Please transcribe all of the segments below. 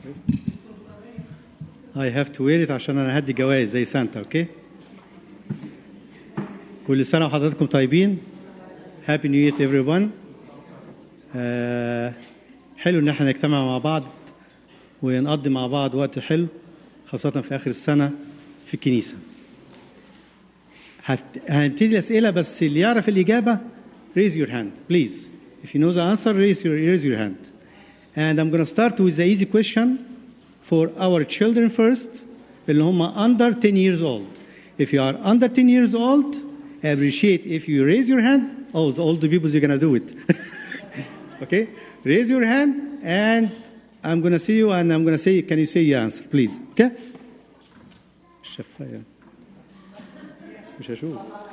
I have to wear it عشان أنا هدي جوائز زي سانتا. أوكي. كل سنة وحضراتكم طيبين. Happy New Year to everyone. حلو إن احنا نجتمع مع بعض ونقضي مع بعض وقت حلو خاصة في آخر السنة في الكنيسة. هنبتدي الأسئلة بس اللي يعرف الإجابة raise your hand please. If you know the answer raise your hand. And I'm going to start with the easy question for our children first اللي هم under 10 years old. If you are under 10 years old I appreciate if you raise your hand. Oh, the older people you're going to do it. Okay? Raise your hand and I'm going to see you and I'm going to say, can you say your answer, please? Okay? شفاية. مش هشوف.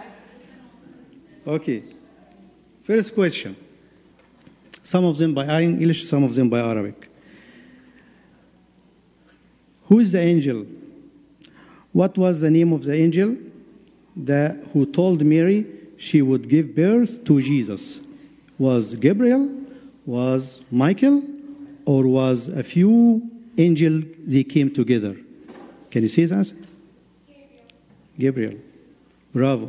Okay. First question. Some of them by English, some of them by Arabic. Who is the angel? What was the name of the angel who told Mary she would give birth to Jesus? Was Gabriel? Was Michael? Or was a few angels they came together? Can you see the answer? Gabriel. Bravo.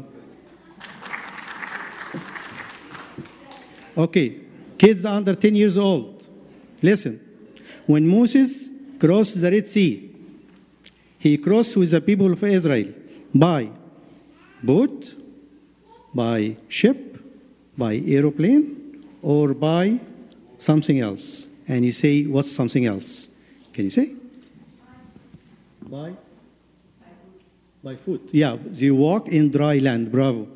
Okay, kids under 10 years old. Listen. When Moses crossed the Red Sea, he crossed with the people of Israel by boat, by ship, by aeroplane, or by something else. And you say, what's something else? Can you say? By foot. Yeah, they walk in dry land. Bravo.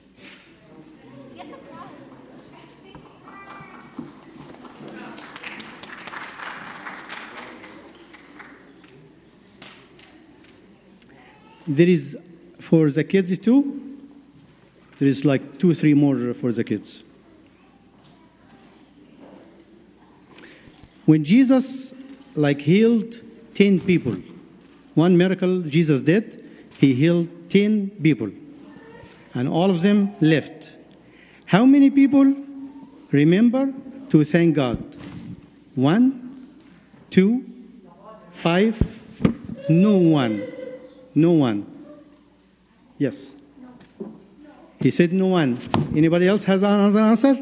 There is, for the kids too, there is like 2 or 3 more for the kids. When Jesus healed 10 people, one miracle Jesus did, he healed 10 people, and all of them left. How many people remember to thank God? 1, 2, 5, no one. No one. Yes. He said no one. Anybody else has another answer?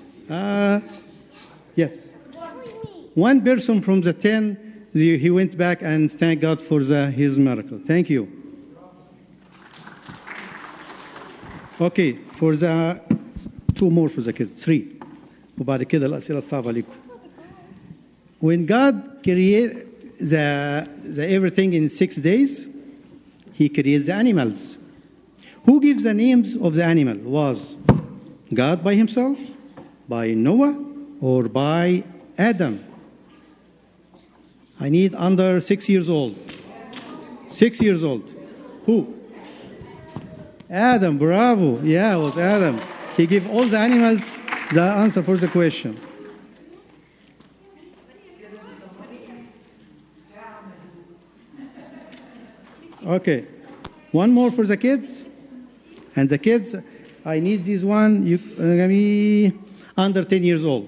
Yes. One person from the 10, he went back and thanked God for his miracle. Thank you. Okay, for the 2 more for the kids, 3. وبعد كده الأسئلة الصعبة عليكم. When God created the everything in 6 days, he creates the animals. Who gives the names of the animal? Was God by himself, by Noah, or by Adam? I need under 6 years old. 6 years old. Who? Adam, bravo. Yeah, it was Adam. He gave all the animals the answer for the question. Okay. One more for the kids. And the kids, I need this one. You be under 10 years old.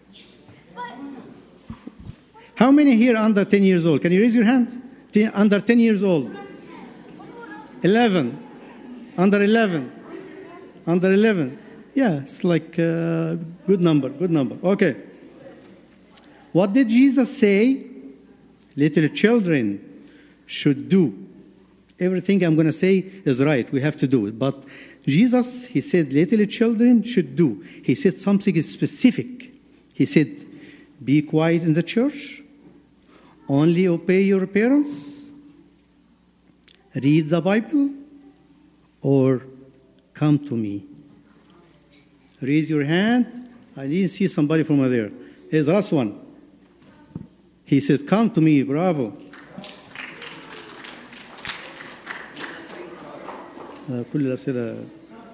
How many here under 10 years old? Can you raise your hand? Under 10 years old. 11. Under 11. Under 11. Yeah, it's like a good number. Good number. Okay. What did Jesus say little children should do? Everything I'm going to say is right. We have to do it. But Jesus, he said little children should do. He said something specific. He said, be quiet in the church. Only obey your parents. Read the Bible. Or come to me. Raise your hand. I didn't see somebody from over there. Here's the last one. He said, come to me. Bravo. كل الأسئلة.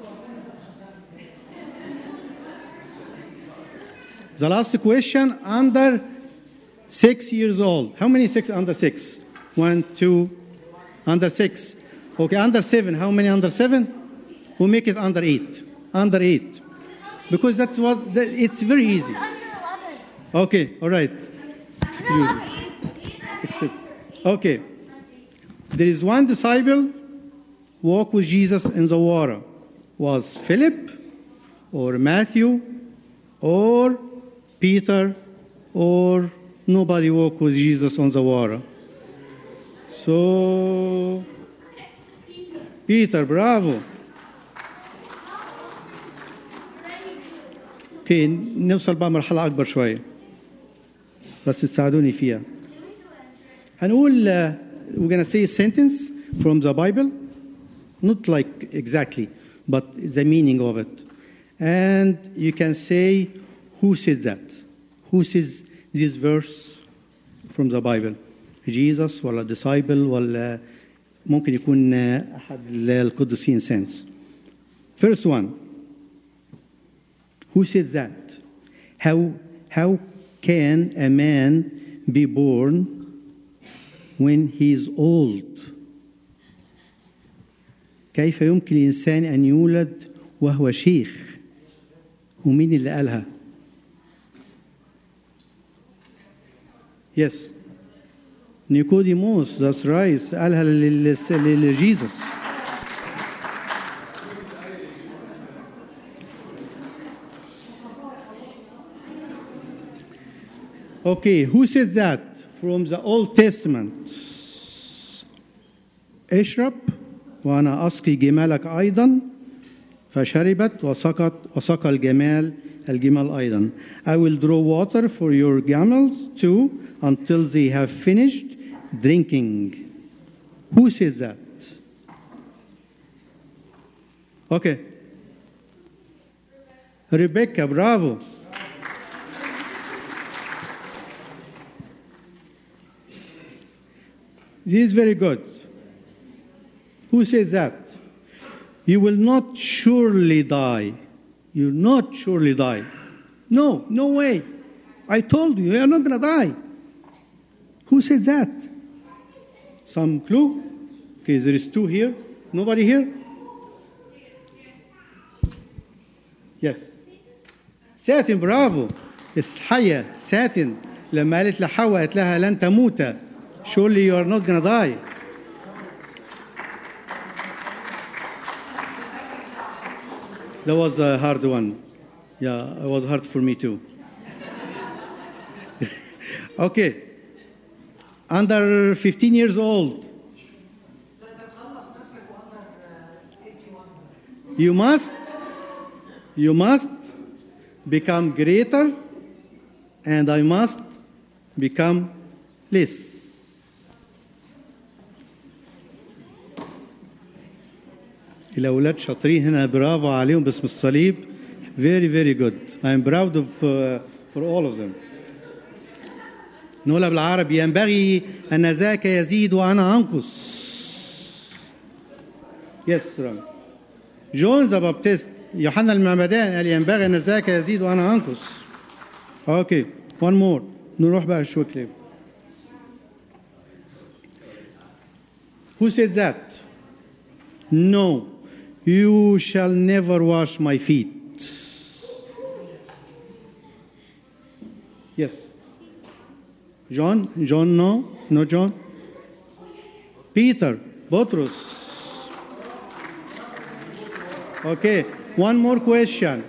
The last question, under 6 years old. How many under 6? 1, 2, under 6. Okay, under 7. How many under 7? Who make it under 8? Under 8. Because it's very easy. Okay, all right. Excuse me. Okay. There is one disciple walk with Jesus in the water. Was Philip or Matthew or Peter or nobody walk with Jesus on the water? So Peter, bravo. اوكي نوصل بقى مرحلة أكبر شوية بس تساعدوني فيها. هنقول we're gonna say a sentence from the Bible, not like exactly, but the meaning of it. And you can say who said that? Who says this verse from the Bible? Jesus ولا disciple ولا ممكن يكون أحد القديسين saints. First one. Who said that? How can a man be born when he is old? كيف يمكن الإنسان أن يولد وهو شيخ؟ ومين اللي قالها؟ Yes. نيكوديموس, that's right. قالها لجيسوس. Okay, who said that from the Old Testament? اشرب وأنا أسقي جمالك أيضا فشربت وسقى الجمال أيضا. I will draw water for your camels too until they have finished drinking. Who said that? Okay. Rebecca, bravo. This is very good. Who says that? You will not surely die. You'll not surely die. No, no way. I told you, you're not going to die. Who said that? Some clue? Okay, there is two here. Nobody here? Yes. ساتن, bravo. الحية ساتن لما قالت لحواء قالت لها لن تموت. Surely you are not going to die. That was a hard one. Yeah, it was hard for me too. Okay. Under 15 years old. You must become greater and I must become less. الأولاد شاطرين هنا, برافو عليهم باسم الصليب. Very, very good. I am proud of for all of them. نقولها بالعربي, ينبغي أن ذاك يزيد وأنا أنقص. Yes, right. John the Baptist, يوحنا المعمدان قال ينبغي أن ذاك يزيد وأنا أنقص. Okay, one more. نروح بقى شوي كليب. Who said that? No. You shall never wash my feet. Yes. John, no John. Peter, Botrus. Okay, one more question.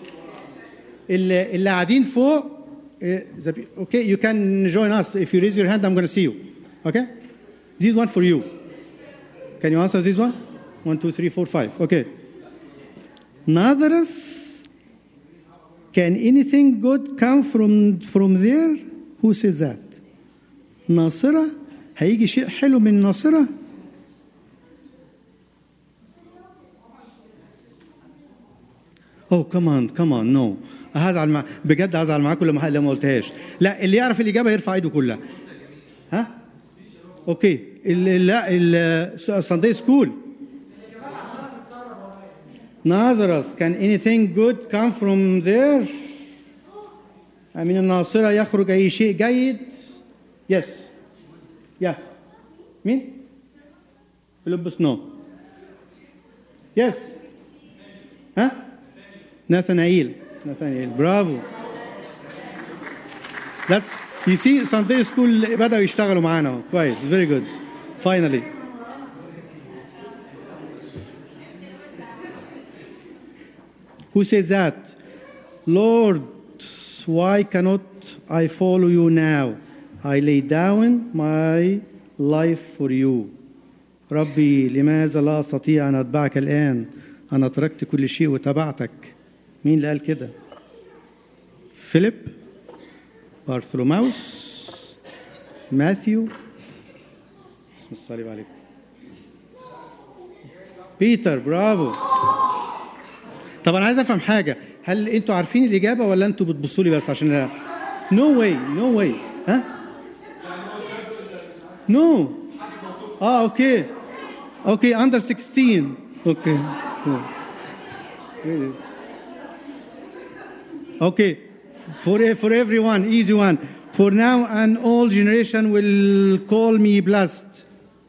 اللي قاعدين فوق, okay, you can join us. If you raise your hand, I'm going to see you. Okay? This one for you. Can you answer this one? 1, 2, 3, 4, 5. Okay. Nazareth, can anything good come from there? Who says that? ناصرة, هيجي شيء حلو من ناصرة? Oh, come on, no. هزعل بجد هزعل معاكم لما قلتهاش. لا, اللي يعرف الإجابة يرفع ايده كلها. ها؟ اوكي. لا, Sunday school. Nazareth, can anything good come from there? من الناصرة يخرج أي شيء جيد? Yes. Yeah. مين؟ فيلبس, no. Yes. ها؟ ناثانائيل, bravo. That's You see, Sunday school بدأوا يشتغلوا معانا. كويس. Very good. Finally. Who says that? Lord, why cannot I follow you now? I lay down my life for you. ربي لماذا لا أستطيع أن أتبعك الآن؟ أنا تركت كل شيء وتبعتك. مين اللي قال كده؟ فيليب، بارثولوماوس، ماثيو. اسم الصليب عليكم. بيتر. برافو. طب أنا عايز أفهم حاجة، هل أنتوا عارفين الإجابة ولا أنتوا بتبصوا لي بس عشان No way, no way. ها؟ No. Okay. Okay, under 16. Okay. Okay. For everyone, easy one. For now and all generation will call me blessed.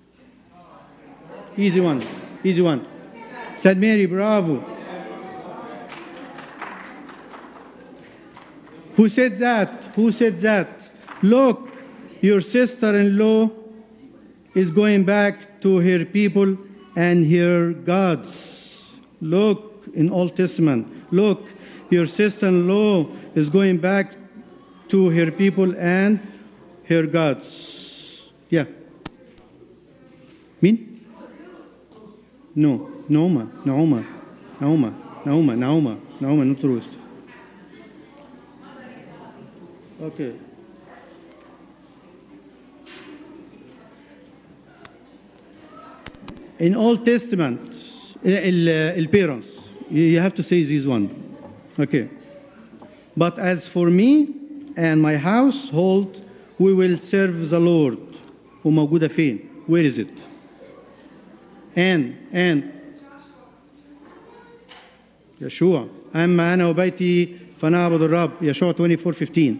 Easy one. Easy one. Said Mary, bravo. Who said that? Who said that? Look, your sister-in-law is going back to her people and her gods. Look in Old Testament. Look, your sister-in-law is going back to her people and her gods. Yeah. Mean? No. Naoma. Naoma, not Ruth. Okay. In Old Testament, parents, you have to say this one. Okay. But as for me and my household, we will serve the Lord. وموجودة فين? Where is it? And يشوع. أما أنا وبيتي فنعبد الرب. يشوع 24:15.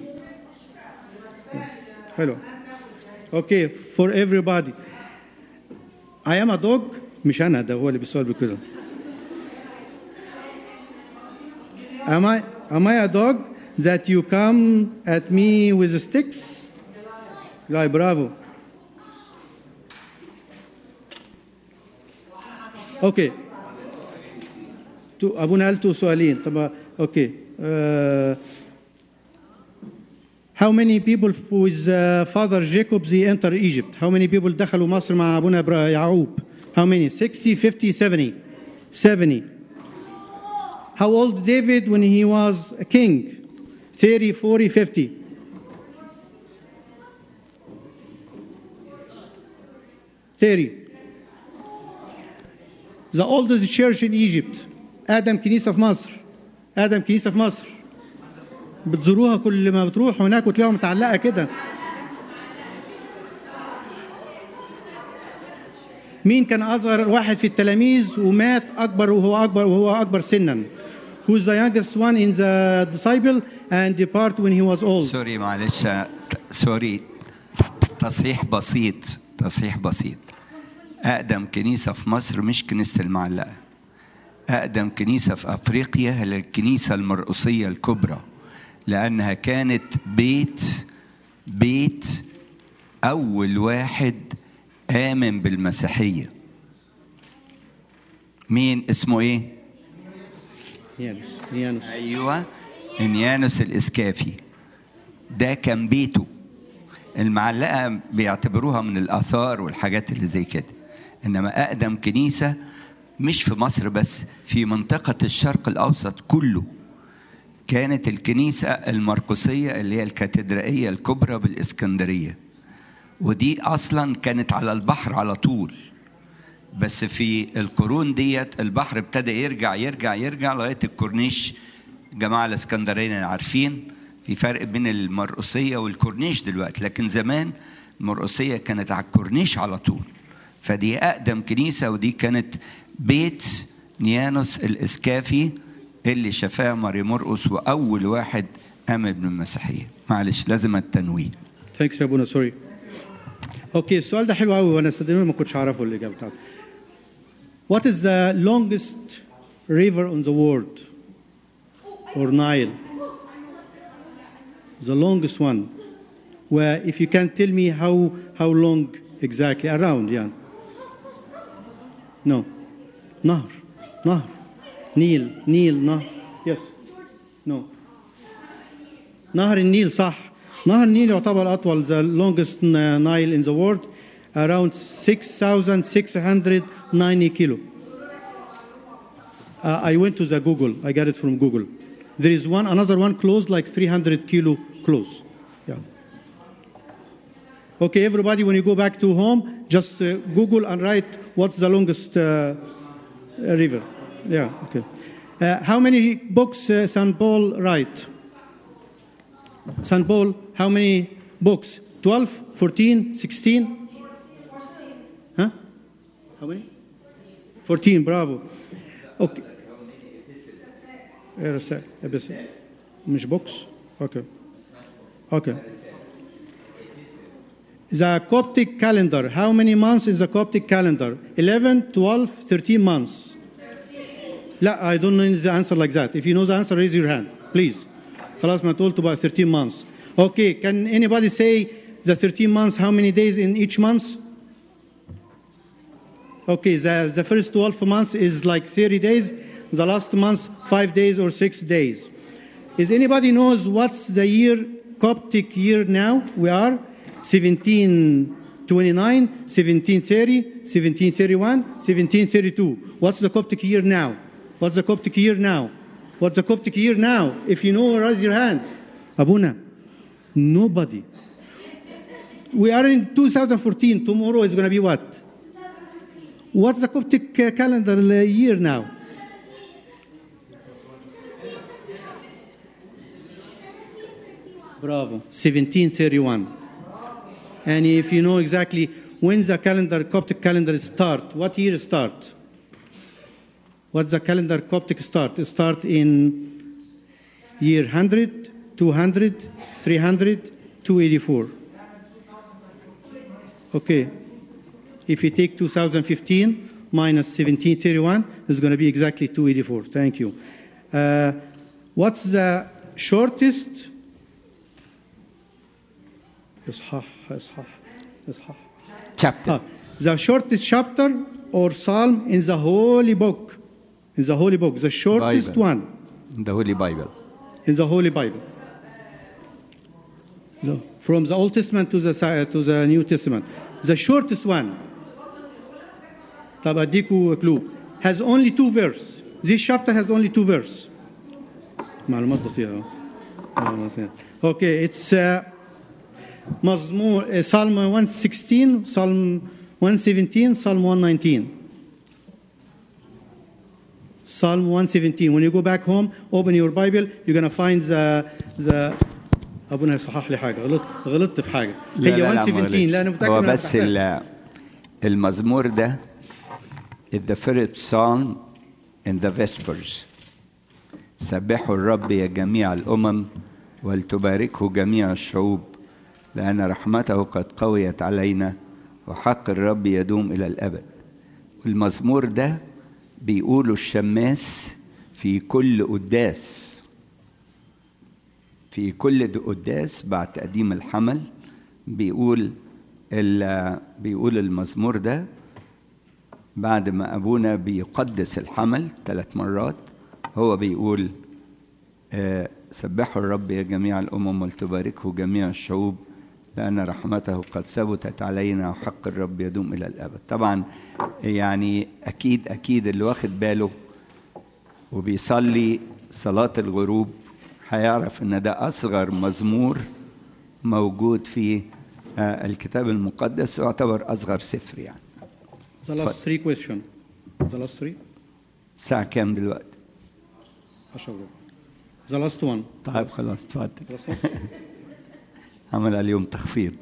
Hello. Okay, for everybody. I am a dog. مش أنا، ده هو اللي بيسأل بكده. Am I a dog that you come at me with sticks? لا برافو. Okay. أبونا قال سؤالين. طب okay. How many people with father Jacob they enter Egypt? How many people دخلوا مصر مع أبونا يعقوب? How many? 60, 50, 70. 70. How old David when he was a king? 30, 40, 50. 30. The oldest church in Egypt. آدم كنيسة في مصر. آدم كنيسة في مصر. بتزوروها كل ما بتروح هناك وتلاقيها متعلقة كده. مين كان أصغر واحد في التلاميذ ومات وهو أكبر سنا؟ Who is the youngest one in the disciple and depart when he was old? سوري معلش سوري تصحيح بسيط. أقدم كنيسة في مصر مش كنيسة المعلقة. أقدم كنيسة في أفريقيا هي الكنيسة المرقسية الكبرى، لأنها كانت بيت أول واحد آمن بالمسيحية. مين اسمه إيه؟ إنيانوس. أيوة، إنيانوس الإسكافي. ده كان بيته. المعلقة بيعتبروها من الآثار والحاجات اللي زي كده، إنما أقدم كنيسة مش في مصر بس، في منطقة الشرق الأوسط كله كانت الكنيسة المرقسية اللي هي الكاتدرائية الكبرى بالإسكندرية، ودي أصلا كانت على البحر على طول. بس في القرون ديت البحر ابتدى يرجع لغاية الكورنيش. جماعة الإسكندريين عارفين في فرق بين المرقسية والكورنيش دلوقتي، لكن زمان المرقسية كانت على الكورنيش على طول. فدي أقدم كنيسة، ودي كانت بيت نيانوس الإسكافي اللي شفاه ماري مرقس وأول واحد آمن بالمسيحية. معلش لازم التنويه. Thanks يا أبونا. سوري. أوكي، السؤال ده حلو قوي وأنا صدقني ما كنتش عارفه الإجابة بتاعته. What is the longest river on the world? Or Nile? The longest one. If you can tell me how long exactly around, yeah. No. نهر نيل نهر. Yes. No. نهر النيل صح. نهر النيل يعتبر أطول, the longest Nile in the world, around 6,690 kilo. I went to the Google. I got it from Google. There is another one close, like 300 kilo close. Yeah. Okay, everybody, when you go back to home, just Google and write what's the longest river. Yeah, okay. How many books St. Paul write? St. Paul, how many books? 12, 14, 16? Huh? How many? 14, bravo. Okay. مش books? Okay. Okay. The Coptic calendar, how many months is the Coptic calendar? 11, 12, 13 months. لا, I don't know the answer like that. If you know the answer, raise your hand, please. خلاص ما قلت about 13 months. Okay, can anybody say the 13 months, how many days in each month? Okay, the first 12 months is like 30 days. The last month, 5 days or 6 days. Is anybody knows what's the year, Coptic year now? We are 1729, 1730, 1731, 1732. What's the Coptic year now? What's the Coptic year now? What's the Coptic year now? If you know, raise your hand. Abuna, nobody. We are in 2014. Tomorrow is going to be what? What's the Coptic calendar year now? Bravo, 1731. And if you know exactly when the Coptic calendar start, what year start? What's the calendar Coptic start? It start in year 100, 200, 300, 284. Okay. If you take 2015 minus 1731, it's going to be exactly 284. Thank you. What's the shortest? Chapter. The shortest chapter or psalm in the Holy Book. In the Holy Book, the shortest Bible. one. In the Holy Bible. In the Holy Bible. From the Old Testament to the New Testament. The shortest one. طب أديكوا clue. Has only 2 verses. This chapter has only 2 verses. معلومات بسيطة. Okay, it's مزمور Psalm 116, Psalm 117, Psalm 119. Psalm 117. When you go back home, open your Bible, you're going to find the أبونا يصحح لي حاجة. غلطت في حاجة. هي 117. لا أنا متأكد. هو بس المزمور ده is the first song in the Vespers. سبحوا الرب يا جميع الأمم ولتباركه جميع الشعوب لأن رحمته قد قويت علينا وحق الرب يدوم إلى الأبد. والمزمور ده بيقولوا الشماس في كل قداس. في كل قداس بعد تقديم الحمل بيقول المزمور ده بعد ما أبونا بيقدس الحمل 3 مرات هو بيقول سبحوا الرب يا جميع الأمم ولتباركه جميع الشعوب لأن رحمته قد ثبتت علينا وحق الرب يدوم إلى الأبد. طبعا يعني أكيد اللي واخد باله وبيصلي صلاة الغروب هيعرف إن ده أصغر مزمور موجود في الكتاب المقدس ويعتبر أصغر سفر يعني. The last 3 question. The last 3. الساعة كام دلوقتي؟ 10. The last one. طيب خلاص اتفضل. عمل اليوم تخفيض.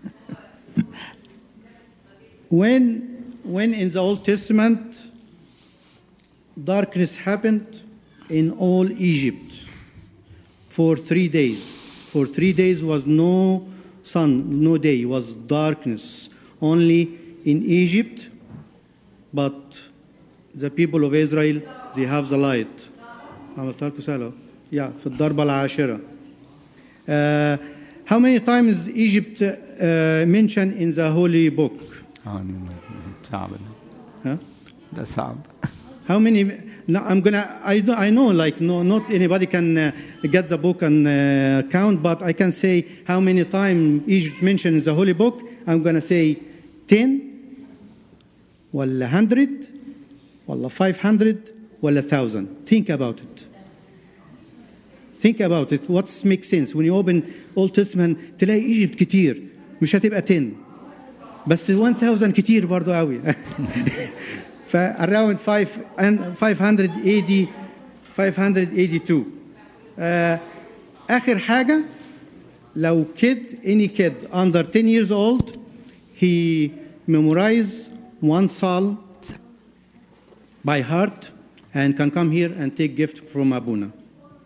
When in the Old Testament darkness happened in all Egypt for 3 days. For 3 days was no sun, no day, was darkness. Only in Egypt, but the people of Israel, they have the light. عملتها لكم سهلة. في الضربة العاشرة. How many times Egypt mentioned in the holy book? صعب Huh? ده صعب. How many? No, I know, like, no, not anybody can get the book and count, but I can say how many times Egypt mentioned in the holy book. I'm gonna say 10, ولا 100, ولا 500, ولا 1,000. Think about it. Think about it. What makes sense? When you open Old Testament, تلاقي Egypt كتير. مش هتبقى 10. بس 1,000 كتير برضو قوي. around 580 582. آخر حاجة لو any kid under 10 years old he memorize one psalm by heart and can come here and take gift from Abuna.